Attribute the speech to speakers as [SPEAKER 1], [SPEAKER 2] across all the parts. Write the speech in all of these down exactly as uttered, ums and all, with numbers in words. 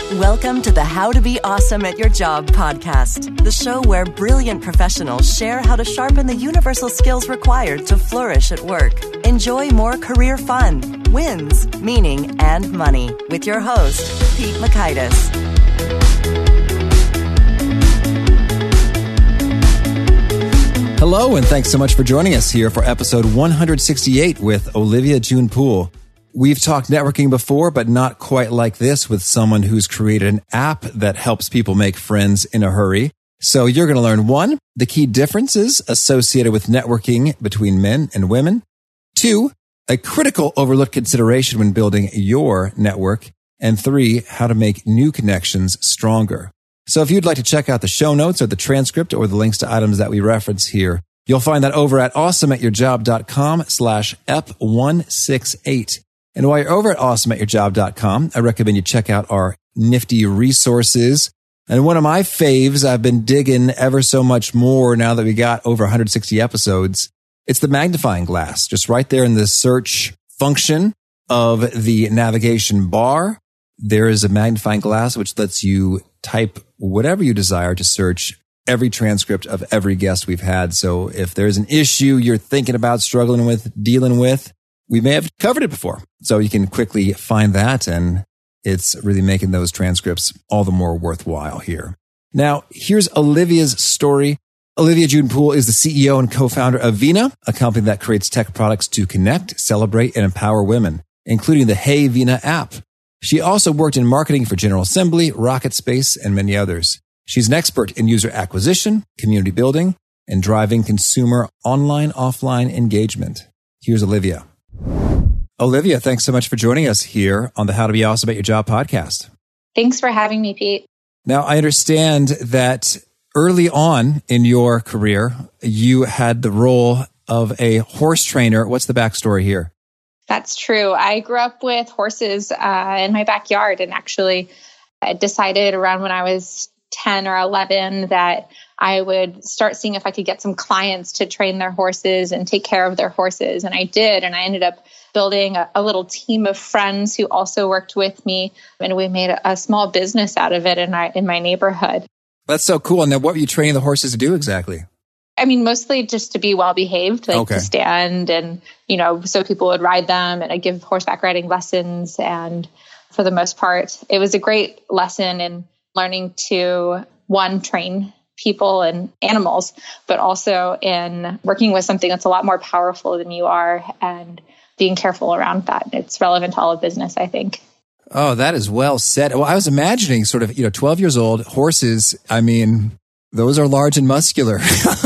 [SPEAKER 1] Welcome to the How to Be Awesome at Your Job podcast, the show where brilliant professionals share how to sharpen the universal skills required to flourish at work. Enjoy more career fun, wins, meaning, and money with your host, Pete Mockaitis.
[SPEAKER 2] Hello, and thanks so much for joining us here for episode one hundred sixty-eight with Olivia June Poole. We've talked networking before, but not quite like this with someone who's created an app that helps people make friends in a hurry. So you're going to learn one, the key differences associated with networking between men and women. Two, a critical overlooked consideration when building your network. And three, how to make new connections stronger. So if you'd like to check out the show notes or the transcript or the links to items that we reference here, you'll find that over at awesomeatyourjob.com slash ep 168. And while you're over at awesome at your job dot com, I recommend you check out our nifty resources. And one of my faves, I've been digging ever so much more now that we got over one hundred sixty episodes. It's the magnifying glass, just right there in the search function of the navigation bar. There is a magnifying glass which lets you type whatever you desire to search every transcript of every guest we've had. So if there's an issue you're thinking about, struggling with, dealing with, we may have covered it before. So you can quickly find that, and it's really making those transcripts all the more worthwhile here. Now, here's Olivia's story. Olivia June Poole is the C E O and co-founder of Vina, a company that creates tech products to connect, celebrate, and empower women, including the Hey Vina app. She also worked in marketing for General Assembly, Rocket Space, and many others. She's an expert in user acquisition, community building, and driving consumer online-offline engagement. Here's Olivia. Olivia, thanks so much for joining us here on the How to Be Awesome at Your Job podcast.
[SPEAKER 3] Thanks for having me, Pete.
[SPEAKER 2] Now, I understand that early on in your career, you had the role of a horse trainer. What's the backstory here?
[SPEAKER 3] That's true. I grew up with horses uh, in my backyard, and actually I decided around when I was ten or eleven that I would start seeing if I could get some clients to train their horses and take care of their horses. And I did. And I ended up building a, a little team of friends who also worked with me. And we made a, a small business out of it in, our, in my neighborhood.
[SPEAKER 2] That's so cool. And then what were you training the horses to do exactly?
[SPEAKER 3] I mean, mostly just to be well-behaved, like okay. to stand and, you know, so people would ride them, and I give horseback riding lessons. And for the most part, it was a great lesson in learning to, one, train people and animals, but also in working with something that's a lot more powerful than you are and being careful around that. It's relevant to all of business, I think.
[SPEAKER 2] Oh, that is well said. Well, I was imagining sort of, you know, twelve years old, horses, I mean, those are large and muscular.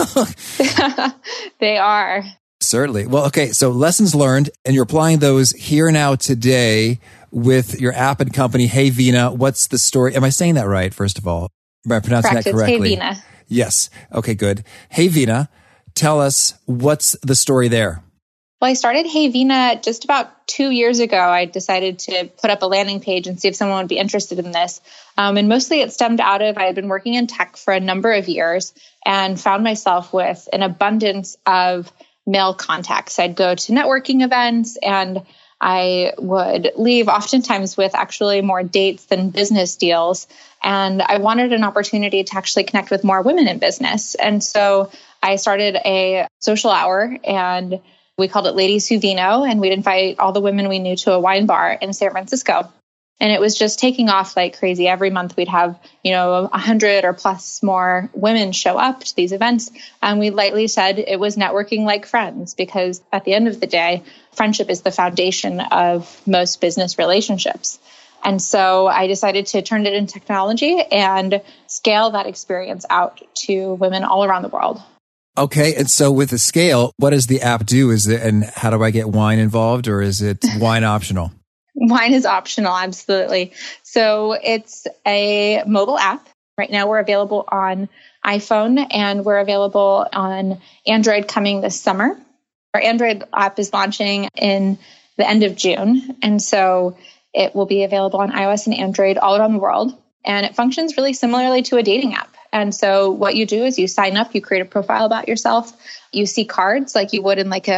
[SPEAKER 3] They are.
[SPEAKER 2] Certainly. Well, okay. So lessons learned, and you're applying those here now today with your app and company, Hey Vina. What's the story? Am I saying that right, first of all? Am I pronouncing
[SPEAKER 3] Correct,
[SPEAKER 2] that correctly?
[SPEAKER 3] It's Hey Vina.
[SPEAKER 2] Yes. Okay, good. Hey Vina, tell us, what's the story there?
[SPEAKER 3] Well, I started Hey Vina just about two years ago. I decided to put up a landing page and see if someone would be interested in this. Um, and mostly it stemmed out of, I had been working in tech for a number of years and found myself with an abundance of male contacts. I'd go to networking events, and I would leave oftentimes with actually more dates than business deals. And I wanted an opportunity to actually connect with more women in business. And so I started a social hour, and we called it Ladies Who Vino, and we'd invite all the women we knew to a wine bar in San Francisco. And it was just taking off like crazy. Every month we'd have, you know, a hundred or plus more women show up to these events. And we lightly said it was networking like friends, because at the end of the day, friendship is the foundation of most business relationships. And so I decided to turn it into technology and scale that experience out to women all around the world.
[SPEAKER 2] Okay. And so with the scale, what does the app do? Is it, and how do I get wine involved, or is it wine optional?
[SPEAKER 3] Wine is optional, absolutely. So it's a mobile app. Right now we're available on iPhone, and we're available on Android coming this summer. Our Android app is launching in the end of June. And so it will be available on iOS and Android all around the world. And it functions really similarly to a dating app. And so what you do is you sign up, you create a profile about yourself, you see cards like you would in like a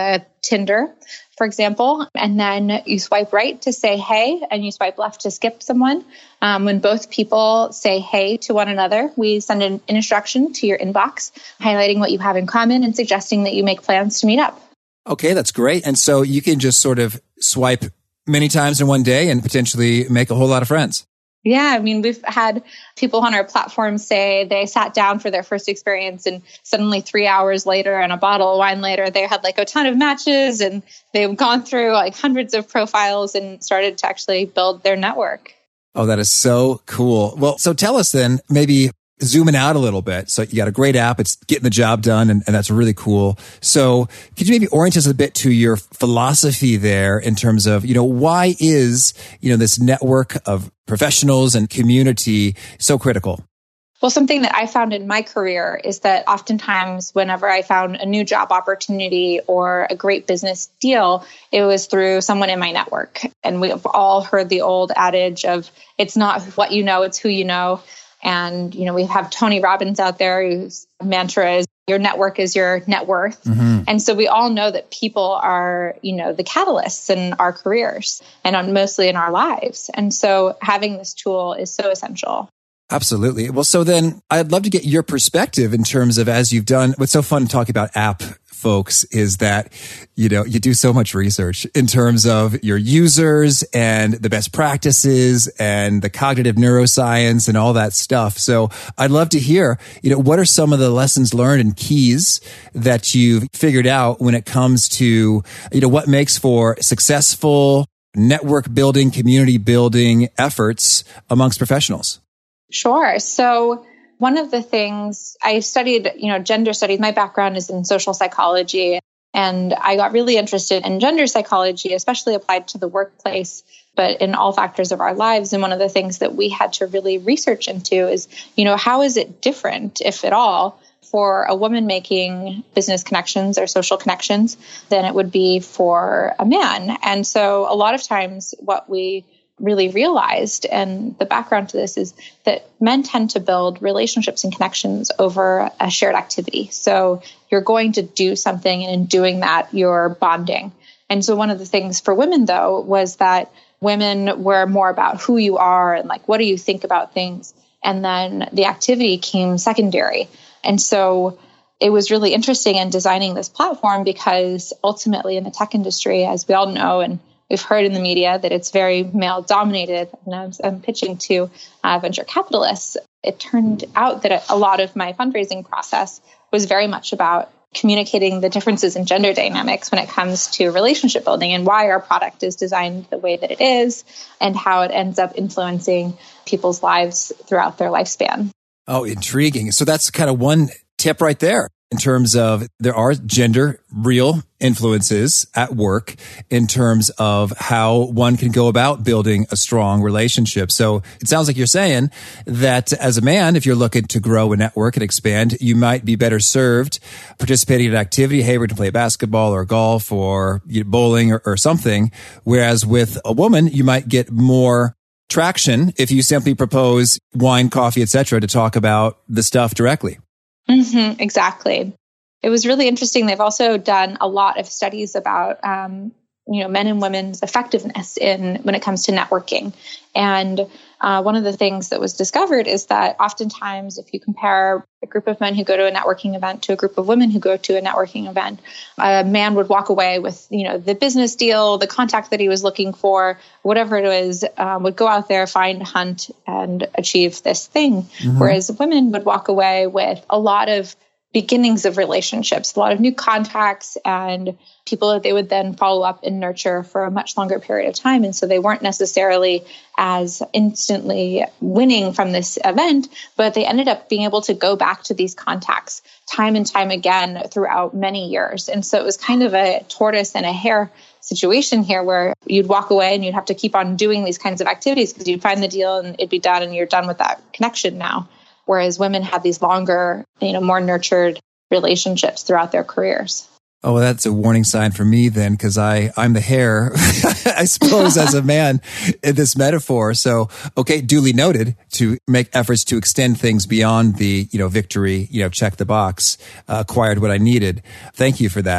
[SPEAKER 3] Tinder, for example, and then you swipe right to say hey, and you swipe left to skip someone. Um, when both people say hey to one another, we send an, an instruction to your inbox highlighting what you have in common and suggesting that you make plans to meet up.
[SPEAKER 2] Okay, that's great. And so you can just sort of swipe many times in one day and potentially make a whole lot of friends.
[SPEAKER 3] Yeah, I mean, we've had people on our platform say they sat down for their first experience and suddenly three hours later and a bottle of wine later, they had like a ton of matches and they've gone through like hundreds of profiles and started to actually build their network.
[SPEAKER 2] Oh, that is so cool. Well, so tell us then, maybe zooming out a little bit. So you got a great app. It's getting the job done. And, and that's really cool. So could you maybe orient us a bit to your philosophy there in terms of, you know, why is, you know, this network of professionals and community so critical?
[SPEAKER 3] Well, something that I found in my career is that oftentimes whenever I found a new job opportunity or a great business deal, it was through someone in my network. And we've all heard the old adage of it's not what you know, it's who you know. And, you know, we have Tony Robbins out there whose mantra is your network is your net worth. Mm-hmm. And so we all know that people are, you know, the catalysts in our careers and on, mostly in our lives. And so having this tool is so essential.
[SPEAKER 2] Absolutely. Well, so then I'd love to get your perspective in terms of, as you've done, what's so fun to talk about app folks is that, you know, you do so much research in terms of your users and the best practices and the cognitive neuroscience and all that stuff. So I'd love to hear, you know, what are some of the lessons learned and keys that you've figured out when it comes to, you know, what makes for successful network building, community building efforts amongst professionals?
[SPEAKER 3] Sure. So one of the things I studied, you know, gender studies, my background is in social psychology, and I got really interested in gender psychology, especially applied to the workplace, but in all factors of our lives. And one of the things that we had to really research into is, you know, how is it different, if at all, for a woman making business connections or social connections than it would be for a man? And so a lot of times what we really realized, and the background to this is that men tend to build relationships and connections over a shared activity. So you're going to do something, and in doing that, you're bonding. And so one of the things for women, though, was that women were more about who you are and like, what do you think about things? And then the activity came secondary. And so it was really interesting in designing this platform because ultimately in the tech industry, as we all know, and we've heard in the media that it's very male dominated, and I'm, I'm pitching to uh, venture capitalists. It turned out that a lot of my fundraising process was very much about communicating the differences in gender dynamics when it comes to relationship building and why our product is designed the way that it is and how it ends up influencing people's lives throughout their lifespan.
[SPEAKER 2] Oh, intriguing. So that's kind of one tip right there. In terms of there are gender real influences at work in terms of how one can go about building a strong relationship. So it sounds like you're saying that as a man, if you're looking to grow a network and expand, you might be better served participating in an activity. Hey, we're going to play basketball or golf or bowling or, or something. Whereas with a woman, you might get more traction if you simply propose wine, coffee, et cetera, to talk about the stuff directly.
[SPEAKER 3] Mm-hmm, exactly. It was really interesting. They've also done a lot of studies about, um, you know, men and women's effectiveness in when it comes to networking. And uh, one of the things that was discovered is that oftentimes, if you compare a group of men who go to a networking event to a group of women who go to a networking event, a man would walk away with, you know, the business deal, the contact that he was looking for, whatever it was, um, would go out there, find, hunt, and achieve this thing. Mm-hmm. Whereas women would walk away with a lot of beginnings of relationships, a lot of new contacts and people that they would then follow up and nurture for a much longer period of time. And so they weren't necessarily as instantly winning from this event, but they ended up being able to go back to these contacts time and time again throughout many years. And so it was kind of a tortoise and a hare situation here where you'd walk away and you'd have to keep on doing these kinds of activities because you'd find the deal and it'd be done and you're done with that connection now. Whereas women have these longer, you know, more nurtured relationships throughout their careers.
[SPEAKER 2] Oh, well, that's a warning sign for me then, because I, I'm the hare, I suppose, as a man in this metaphor. So, okay, duly noted to make efforts to extend things beyond the, you know, victory, you know, check the box, uh, acquired what I needed. Thank you for that.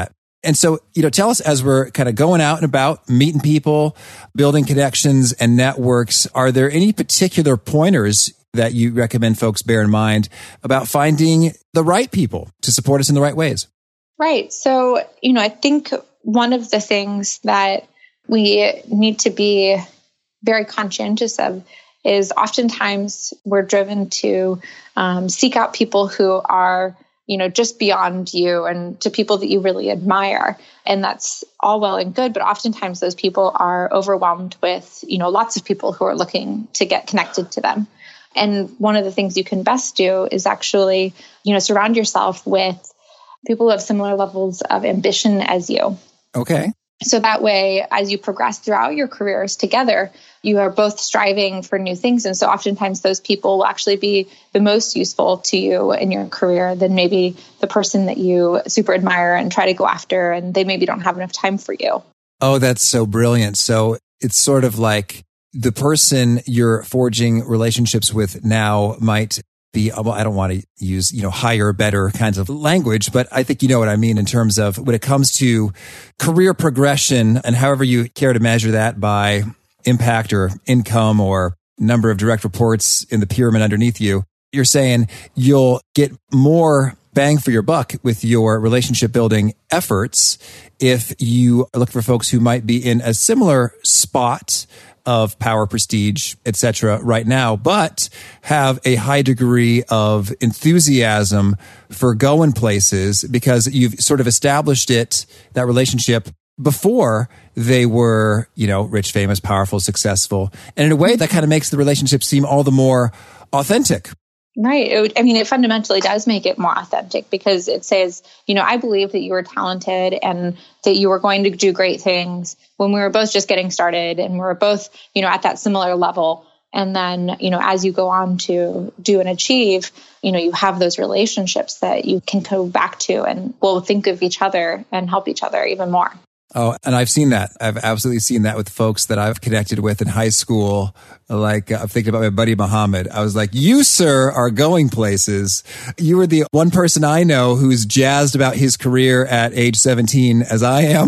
[SPEAKER 2] And so, you know, tell us, as we're kind of going out and about, meeting people, building connections and networks, are there any particular pointers that you recommend folks bear in mind about finding the right people to support us in the right ways?
[SPEAKER 3] Right. So, you know, I think one of the things that we need to be very conscientious of is oftentimes we're driven to um, seek out people who are, you know, just beyond you and to people that you really admire. And that's all well and good, but oftentimes those people are overwhelmed with, you know, lots of people who are looking to get connected to them. And one of the things you can best do is actually, you know, surround yourself with people who have similar levels of ambition as you.
[SPEAKER 2] Okay.
[SPEAKER 3] So that way, as you progress throughout your careers together, you are both striving for new things. And so oftentimes those people will actually be the most useful to you in your career than maybe the person that you super admire and try to go after, and they maybe don't have enough time for you.
[SPEAKER 2] Oh, that's so brilliant. So it's sort of like the person you're forging relationships with now might be, well, I don't want to use, you know, higher, better kinds of language, but I think you know what I mean in terms of when it comes to career progression and however you care to measure that by impact or income or number of direct reports in the pyramid underneath you. You're saying you'll get more bang for your buck with your relationship building efforts if you look for folks who might be in a similar spot of power, prestige, et cetera right now, but have a high degree of enthusiasm for going places because you've sort of established it, that relationship, before they were, you know, rich, famous, powerful, successful. And in a way that kind of makes the relationship seem all the more authentic.
[SPEAKER 3] Right. It would, I mean, it fundamentally does make it more authentic because it says, you know, I believe that you were talented and that you were going to do great things when we were both just getting started and we were both, you know, at that similar level. And then, you know, as you go on to do and achieve, you know, you have those relationships that you can go back to and will think of each other and help each other even more.
[SPEAKER 2] Oh, and I've seen that. I've absolutely seen that with folks that I've connected with in high school. Like, uh, I'm thinking about my buddy Muhammad. I was like, you, sir, are going places. You are the one person I know who's jazzed about his career at age seventeen as I am.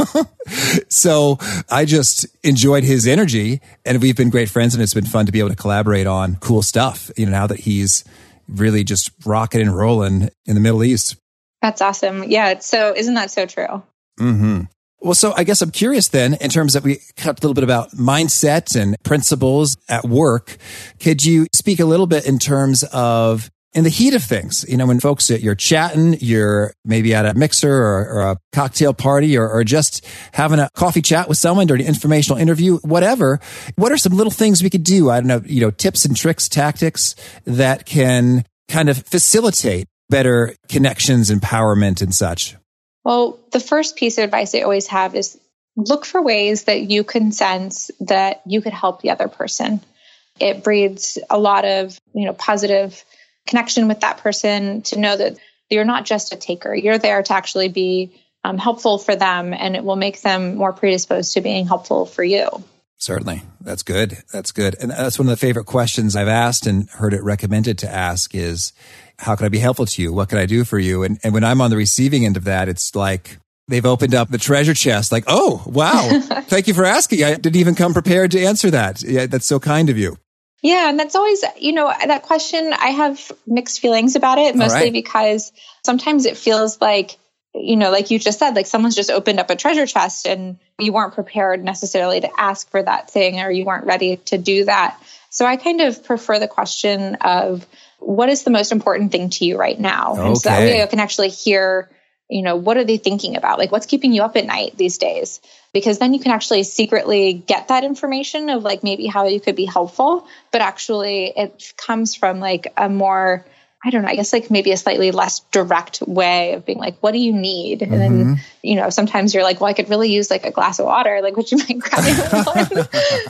[SPEAKER 2] So I just enjoyed his energy and we've been great friends and it's been fun to be able to collaborate on cool stuff, you know, now that he's really just rocking and rolling in the Middle East.
[SPEAKER 3] That's awesome. Yeah. So isn't that so true?
[SPEAKER 2] Mm-hmm. Well, so I guess I'm curious then, in terms of we talked a little bit about mindset and principles at work. Could you speak a little bit in terms of in the heat of things, you know, when folks, you're chatting, you're maybe at a mixer or, or a cocktail party or, or just having a coffee chat with someone or an informational interview, whatever. What are some little things we could do? I don't know, you know, tips and tricks, tactics that can kind of facilitate better connections, empowerment and such?
[SPEAKER 3] Well, the first piece of advice I always have is look for ways that you can sense that you could help the other person. It breeds a lot of, you know, positive connection with that person to know that you're not just a taker. You're there to actually be um, helpful for them, and it will make them more predisposed to being helpful for you.
[SPEAKER 2] Certainly. That's good. That's good. And that's one of the favorite questions I've asked and heard it recommended to ask is, how can I be helpful to you? What can I do for you? And, and when I'm on the receiving end of that, it's like they've opened up the treasure chest. Like, oh, wow. Thank you for asking. I didn't even come prepared to answer that. Yeah, that's so kind of you.
[SPEAKER 3] Yeah. And that's always, you know, that question, I have mixed feelings about it, mostly right. because sometimes it feels like, you know, like you just said, like someone's just opened up a treasure chest and you weren't prepared necessarily to ask for that thing, or you weren't ready to do that. So I kind of prefer the question of, what is the most important thing to you right now?
[SPEAKER 2] Okay.
[SPEAKER 3] And so that way I can actually hear, you know, what are they thinking about? Like, what's keeping you up at night these days? Because then you can actually secretly get that information of like maybe how you could be helpful, but actually it comes from like a more, I don't know, I guess like maybe a slightly less direct way of being like, what do you need? Mm-hmm. And then, you know, sometimes you're like, well, I could really use like a glass of water. Like, would you mind grabbing one?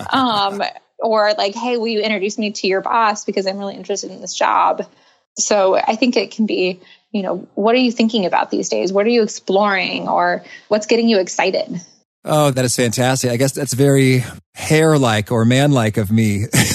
[SPEAKER 3] um, Or like, hey, will you introduce me to your boss because I'm really interested in this job? So I think it can be, you know, what are you thinking about these days? What are you exploring, or what's getting you excited?
[SPEAKER 2] Oh, that is fantastic. I guess that's very hair-like or man-like of me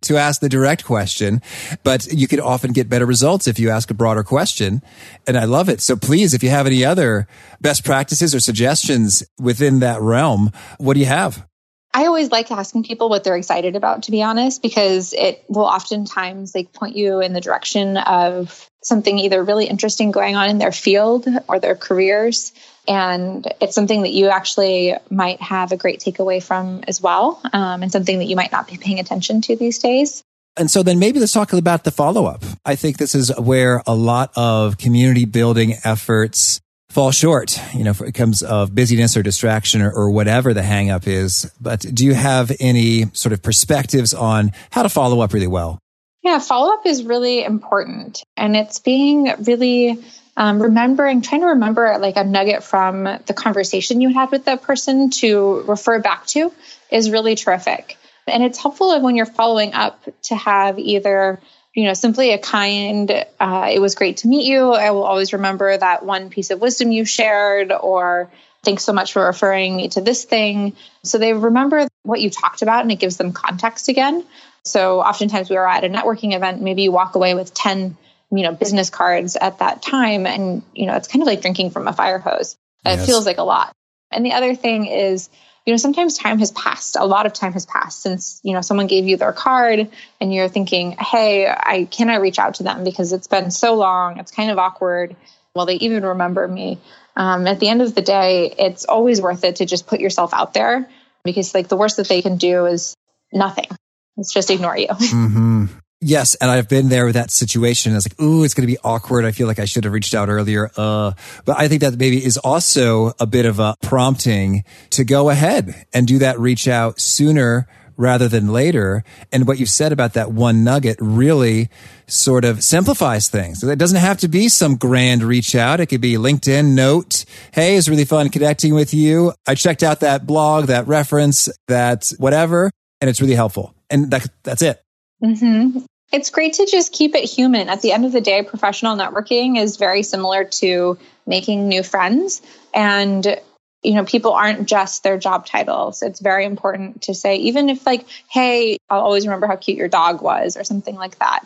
[SPEAKER 2] to ask the direct question, but you could often get better results if you ask a broader question. And I love it. So please, if you have any other best practices or suggestions within that realm, what do you have?
[SPEAKER 3] I always like asking people what they're excited about, to be honest, because it will oftentimes like point you in the direction of something either really interesting going on in their field or their careers. And it's something that you actually might have a great takeaway from as well, um, and something that you might not be paying attention to these days.
[SPEAKER 2] And so then maybe let's talk about the follow-up. I think this is where a lot of community building efforts fall short, you know, in terms of busyness or distraction or, or whatever the hang up is. But do you have any sort of perspectives on how to follow up really well?
[SPEAKER 3] Yeah, follow-up is really important. And it's being really um, remembering, trying to remember like a nugget from the conversation you had with that person to refer back to is really terrific. And it's helpful when you're following up to have either, you know, simply a kind, uh, it was great to meet you. I will always remember that one piece of wisdom you shared, or thanks so much for referring me to this thing. So they remember what you talked about and it gives them context again. So oftentimes we were at a networking event, maybe you walk away with ten, you know, business cards at that time. And, you know, it's kind of like drinking from a fire hose. Yes. It feels like a lot. And the other thing is, you know, sometimes time has passed. A lot of time has passed since, you know, someone gave you their card and you're thinking, hey, I can I reach out to them because it's been so long. It's kind of awkward. Will they even remember me? Um, at the end of the day, it's always worth it to just put yourself out there, because like the worst that they can do is nothing. It's just ignore you.
[SPEAKER 2] Mm-hmm. Yes. And I've been there with that situation. It's like, ooh, it's going to be awkward. I feel like I should have reached out earlier. Uh, but I think that maybe is also a bit of a prompting to go ahead and do that reach out sooner rather than later. And what you've said about that one nugget really sort of simplifies things. So it doesn't have to be some grand reach out. It could be LinkedIn note. Hey, it's really fun connecting with you. I checked out that blog, that reference, that whatever, and it's really helpful. And that, that's it.
[SPEAKER 3] Mm-hmm. It's great to just keep it human. At the end of the day, professional networking is very similar to making new friends. And, you know, people aren't just their job titles. It's very important to say, even if like, hey, I'll always remember how cute your dog was or something like that.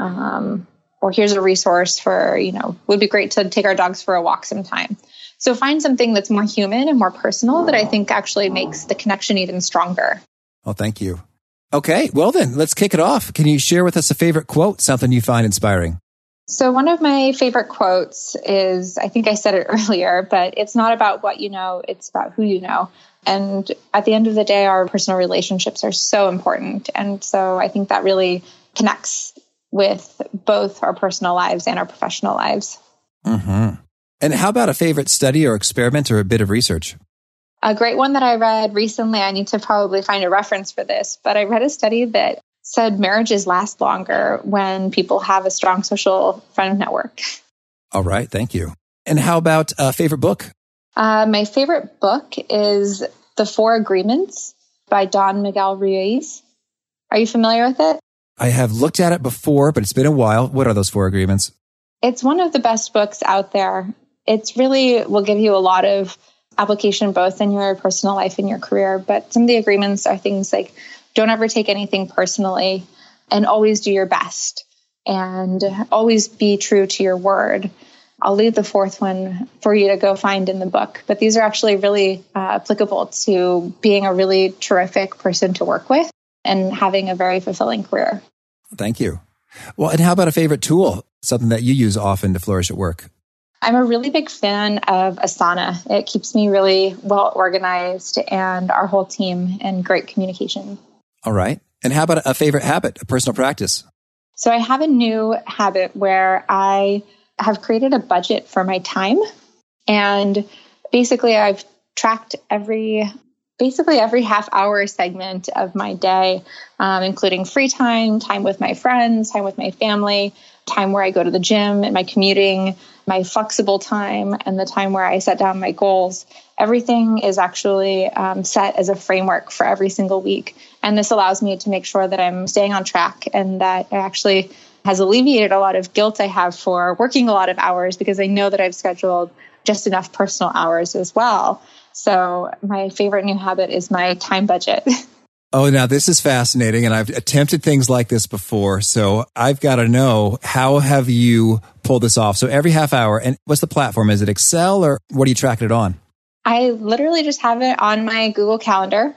[SPEAKER 3] Um, or here's a resource for, you know, would be great to take our dogs for a walk sometime. So find something that's more human and more personal that I think actually makes the connection even stronger.
[SPEAKER 2] Well, thank you. Okay, well then, let's kick it off. Can you share with us a favorite quote, something you find inspiring?
[SPEAKER 3] So one of my favorite quotes is, I think I said it earlier, but it's not about what you know, it's about who you know. And at the end of the day, our personal relationships are so important. And so I think that really connects with both our personal lives and our professional lives.
[SPEAKER 2] Mm-hmm. And how about a favorite study or experiment or a bit of research?
[SPEAKER 3] A great one that I read recently, I need to probably find a reference for this, but I read a study that said marriages last longer when people have a strong social friend network.
[SPEAKER 2] All right. Thank you. And how about a favorite book?
[SPEAKER 3] Uh, my favorite book is The Four Agreements by Don Miguel Ruiz. Are you familiar with it?
[SPEAKER 2] I have looked at it before, but it's been a while. What are those four agreements?
[SPEAKER 3] It's one of the best books out there. It's really will give you a lot of application both in your personal life and your career. But some of the agreements are things like don't ever take anything personally and always do your best and always be true to your word. I'll leave the fourth one for you to go find in the book. But these are actually really uh, applicable to being a really terrific person to work with and having a very fulfilling career.
[SPEAKER 2] Thank you. Well, and how about a favorite tool, something that you use often to flourish at work?
[SPEAKER 3] I'm a really big fan of Asana. It keeps me really well organized and our whole team in great communication.
[SPEAKER 2] All right. And how about a favorite habit, a personal practice?
[SPEAKER 3] So I have a new habit where I have created a budget for my time. And basically I've tracked every, basically every half hour segment of my day, um, including free time, time with my friends, time with my family, time where I go to the gym and my commuting, my flexible time, and the time where I set down my goals. Everything is actually um, set as a framework for every single week. And this allows me to make sure that I'm staying on track and that it actually has alleviated a lot of guilt I have for working a lot of hours because I know that I've scheduled just enough personal hours as well. So my favorite new habit is my time budget.
[SPEAKER 2] Oh, now this is fascinating. And I've attempted things like this before. So I've got to know, how have you pulled this off? So every half hour, and what's the platform? Is it Excel or what are you tracking it on?
[SPEAKER 3] I literally just have it on my Google Calendar.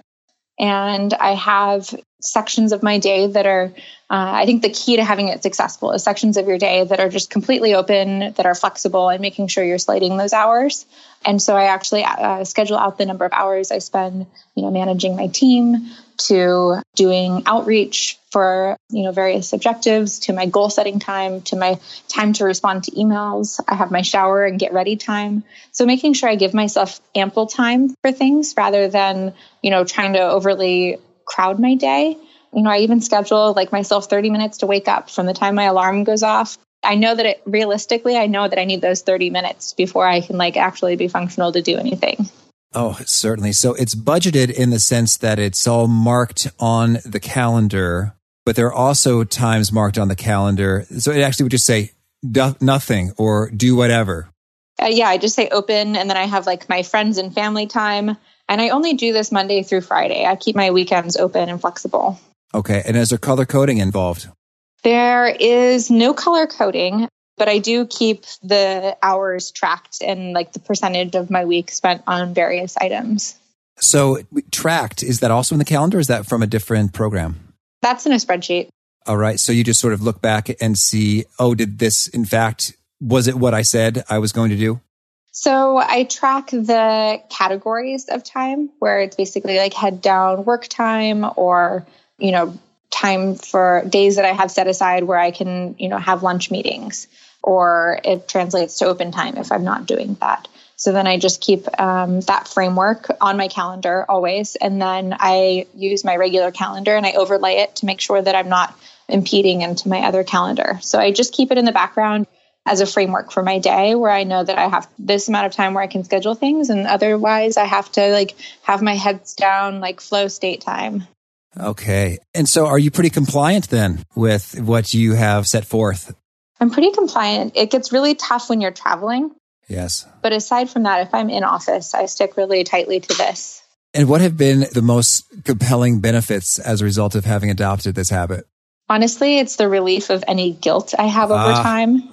[SPEAKER 3] And I have sections of my day that are, uh, I think the key to having it successful is sections of your day that are just completely open, that are flexible, and making sure you're slating those hours. And so I actually uh, schedule out the number of hours I spend, you know, managing my team, to doing outreach for, you know, various objectives, to my goal setting time, to my time to respond to emails. I have my shower and get ready time. So making sure I give myself ample time for things rather than, you know, trying to overly crowd my day. You know, I even schedule like myself thirty minutes to wake up from the time my alarm goes off. I know that it realistically, I know that I need those thirty minutes before I can like actually be functional to do anything.
[SPEAKER 2] Oh, certainly. So it's budgeted in the sense that it's all marked on the calendar, but there are also times marked on the calendar. So it actually would just say do nothing or do whatever.
[SPEAKER 3] Uh, yeah, I just say open, and then I have like my friends and family time. And I only do this Monday through Friday. I keep my weekends open and flexible.
[SPEAKER 2] Okay. And is there color coding involved?
[SPEAKER 3] There is no color coding, but I do keep the hours tracked and like the percentage of my week spent on various items.
[SPEAKER 2] So tracked, is that also in the calendar? Or is that from a different program?
[SPEAKER 3] That's in a spreadsheet.
[SPEAKER 2] All right. So you just sort of look back and see, oh, did this, in fact, was it what I said I was going to do?
[SPEAKER 3] So I track the categories of time where it's basically like head down work time, or, you know, time for days that I have set aside where I can, you know, have lunch meetings, or it translates to open time if I'm not doing that. So then I just keep um, that framework on my calendar always. And then I use my regular calendar and I overlay it to make sure that I'm not impeding into my other calendar. So I just keep it in the background as a framework for my day, where I know that I have this amount of time where I can schedule things, and otherwise I have to like have my heads down, like flow state time.
[SPEAKER 2] Okay. And so are you pretty compliant then with what you have set forth?
[SPEAKER 3] I'm pretty compliant. It gets really tough when you're traveling.
[SPEAKER 2] Yes.
[SPEAKER 3] But aside from that, if I'm in office, I stick really tightly to this.
[SPEAKER 2] And what have been the most compelling benefits as a result of having adopted this habit?
[SPEAKER 3] Honestly, it's the relief of any guilt I have over
[SPEAKER 2] ah.
[SPEAKER 3] time,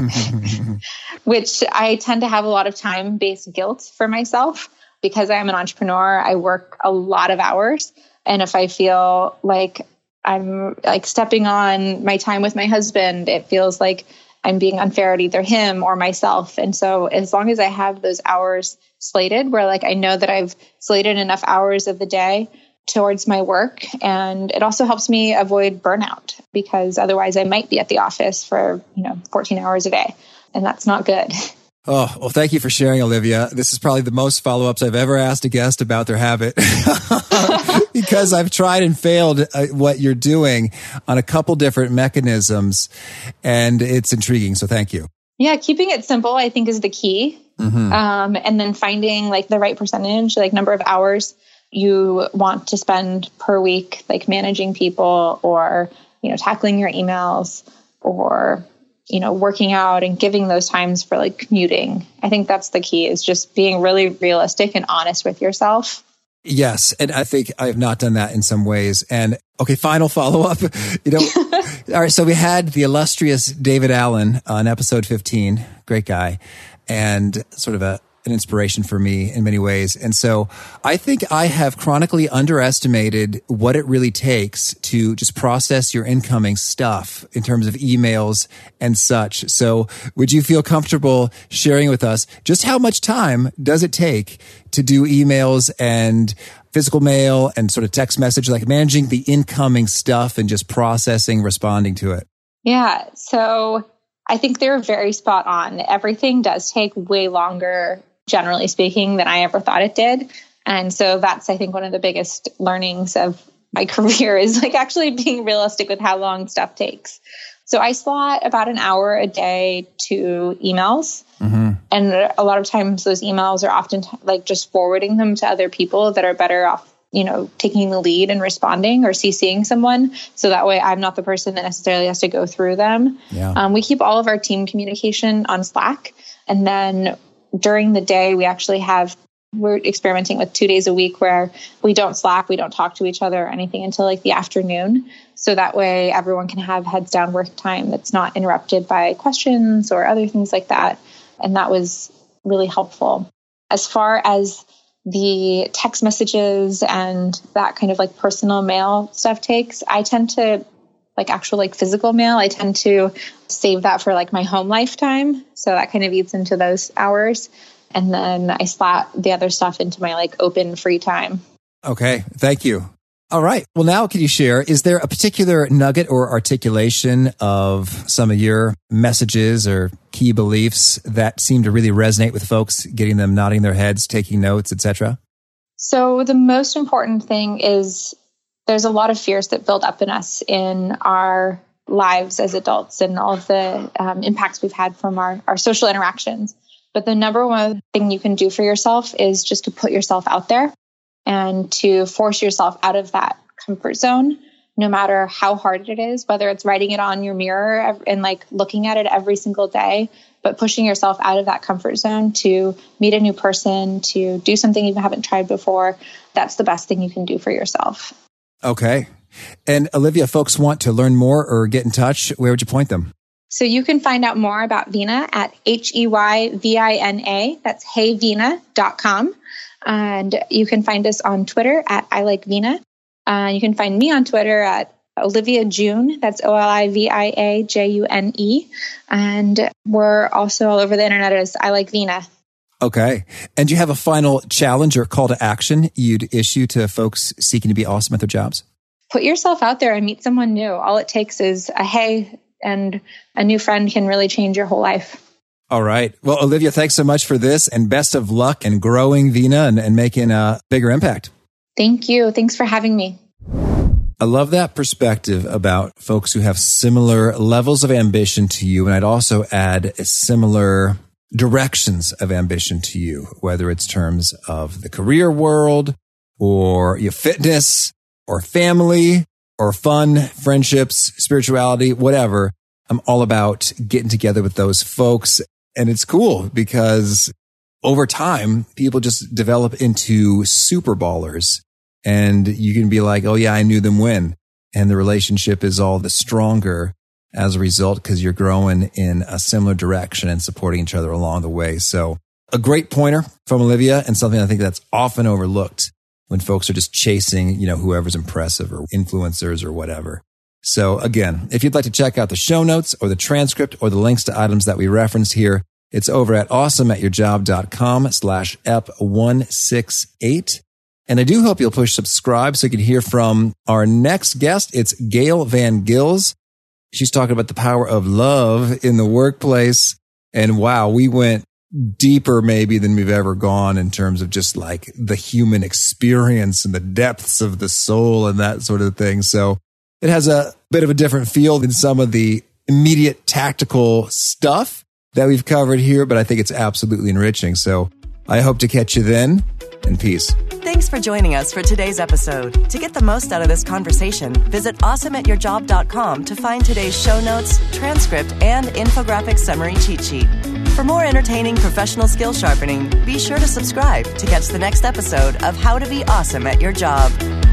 [SPEAKER 3] which I tend to have a lot of time-based guilt for myself because I'm an entrepreneur. I work a lot of hours. And if I feel like I'm like stepping on my time with my husband, it feels like I'm being unfair at either him or myself. And so as long as I have those hours slated where like I know that I've slated enough hours of the day towards my work, and it also helps me avoid burnout, because otherwise I might be at the office for, you know, fourteen hours a day, and that's not good.
[SPEAKER 2] Oh, well, thank you for sharing, Olivia. This is probably the most follow-ups I've ever asked a guest about their habit because I've tried and failed uh, what you're doing on a couple different mechanisms, and it's intriguing. So thank you.
[SPEAKER 3] Yeah, keeping it simple, I think, is the key. Mm-hmm. Um, and then finding like the right percentage, like number of hours you want to spend per week, like managing people, or, you know, tackling your emails, or, you know, working out, and giving those times for like commuting. I think that's the key, is just being really realistic and honest with yourself.
[SPEAKER 2] Yes. And I think I have not done that in some ways. And okay, final follow up, you know, all right. So we had the illustrious David Allen on episode fifteen, great guy, and sort of a, an inspiration for me in many ways. And so I think I have chronically underestimated what it really takes to just process your incoming stuff in terms of emails and such. So would you feel comfortable sharing with us just how much time does it take to do emails and physical mail and sort of text message, like managing the incoming stuff and just processing, responding to it?
[SPEAKER 3] Yeah. So I think they're very spot on. Everything does take way longer, generally speaking, than I ever thought it did. And so that's, I think, one of the biggest learnings of my career is like actually being realistic with how long stuff takes. So I slot about an hour a day to emails. Mm-hmm. And a lot of times those emails are often t- like just forwarding them to other people that are better off, you know, taking the lead and responding or CCing someone. So that way I'm not the person that necessarily has to go through them. Yeah. Um, we keep all of our team communication on Slack. And then during the day, we actually have We're experimenting with two days a week where we don't Slack, we don't talk to each other or anything until like the afternoon. So that way everyone can have heads down work time that's not interrupted by questions or other things like that. And that was really helpful. As far as the text messages and that kind of like personal mail stuff takes, I tend to like actual like physical mail, I tend to save that for like my home lifetime. So that kind of eats into those hours. And then I slot the other stuff into my like open free time.
[SPEAKER 2] Okay. Thank you. All right. Well, now can you share, is there a particular nugget or articulation of some of your messages or key beliefs that seem to really resonate with folks, getting them nodding their heads, taking notes, et cetera?
[SPEAKER 3] So the most important thing is there's a lot of fears that build up in us in our lives as adults and all of the um, impacts we've had from our, our social interactions. But the number one thing you can do for yourself is just to put yourself out there and to force yourself out of that comfort zone, no matter how hard it is, whether it's writing it on your mirror and like looking at it every single day, but pushing yourself out of that comfort zone to meet a new person, to do something you haven't tried before. That's the best thing you can do for yourself. Okay.
[SPEAKER 2] And Olivia, folks want to learn more or get in touch, where would you point them?
[SPEAKER 3] So you can find out more about Veena at H E Y V I N A. That's hey veena dot com. And you can find us on Twitter at I Like Veena. Uh, you can find me on Twitter at Olivia June. That's O L I V I A J U N E. And we're also all over the internet as I Like Veena.
[SPEAKER 2] Okay. And do you have a final challenge or call to action you'd issue to folks seeking to be awesome at their jobs?
[SPEAKER 3] Put yourself out there and meet someone new. All it takes is a hey, and a new friend can really change your whole life.
[SPEAKER 2] All right. Well, Olivia, thanks so much for this and best of luck in growing Veena and, and making a bigger impact.
[SPEAKER 3] Thank you. Thanks for having me.
[SPEAKER 2] I love that perspective about folks who have similar levels of ambition to you. And I'd also add similar directions of ambition to you, whether it's terms of the career world or your fitness or family or fun, friendships, spirituality, whatever. I'm all about getting together with those folks. And it's cool because over time, people just develop into super ballers. And you can be like, oh yeah, I knew them when. And the relationship is all the stronger as a result because you're growing in a similar direction and supporting each other along the way. So a great pointer from Olivia and something I think that's often overlooked when folks are just chasing, you know, whoever's impressive or influencers or whatever. So again, if you'd like to check out the show notes or the transcript or the links to items that we referenced here, it's over at awesome at your job dot com slash ep one sixty-eight. And I do hope you'll push subscribe so you can hear from our next guest. It's Gail Van Gils. She's talking about the power of love in the workplace. And wow, we went deeper maybe than we've ever gone in terms of just like the human experience and the depths of the soul and that sort of thing. So it has a bit of a different feel than some of the immediate tactical stuff that we've covered here, but I think it's absolutely enriching. So I hope to catch you then, and peace.
[SPEAKER 1] Thanks for joining us for today's episode. To get the most out of this conversation, visit awesome at your job dot com to find today's show notes, transcript, and infographic summary cheat sheet. For more entertaining professional skill sharpening, be sure to subscribe to catch the next episode of How to Be Awesome at Your Job.